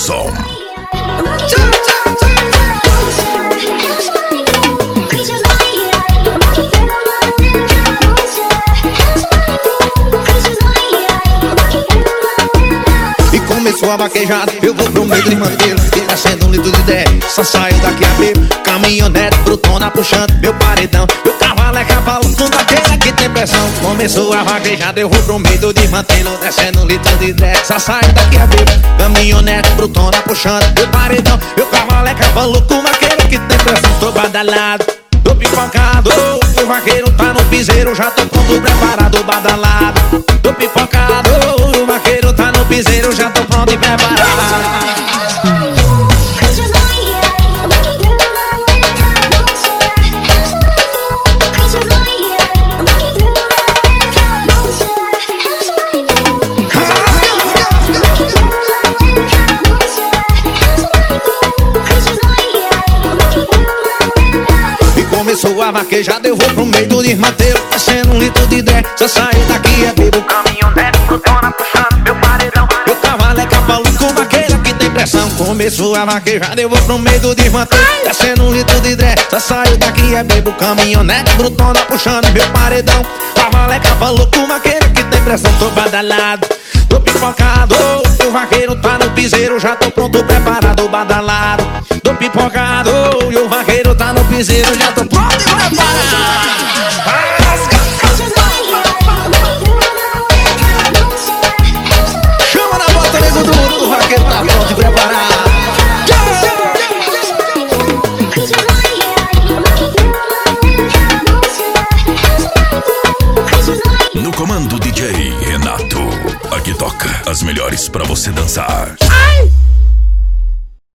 som. Começou a vaquejada, eu vou pro meio de mantê-lo. Descendo um litro de 10, só saio daqui a beber. Caminhonete, brutona puxando meu paredão. Meu cavalo é cavalo, tudo aquele que tem pressão. Começou a vaquejada, eu vou pro meio de mantê-lo. Descendo um litro de 10, só saio daqui a beber. Caminhonete, brutona puxando meu paredão. Meu cavalo é cavalo, como aquele que tem pressão. Tô badalado, tô pipocado. O vaqueiro tá no piseiro, já tô pronto, preparado, badalado. Tô pipocado, o vaqueiro tá no piseiro, já tô pronto e preparado. Começou a vaquejada, eu vou pro meio do desmanteiro. Descendo um litro de 10, só saio daqui é bebo. Caminhonete, brutona puxando meu paredão. Meu cavalo é cavalo com vaqueira que tem pressão. Começou a vaquejada, eu vou pro meio do desmanteiro. Descendo um litro de 10, só saio daqui é bebo. Caminhonete, brutona puxando meu paredão. Cavalo é cavalo com vaqueira que tem pressão. Tô badalado, tô pipocado. O vaqueiro tá no piseiro, já tô pronto, preparado, badalado. Tô pipocado, e o vaqueiro tá no piseiro, já tô pronto e preparado. Chama na bota, nego duro, o vaqueiro tá pronto e preparado. No comando DJ Renato, aqui toca as melhores pra você dançar.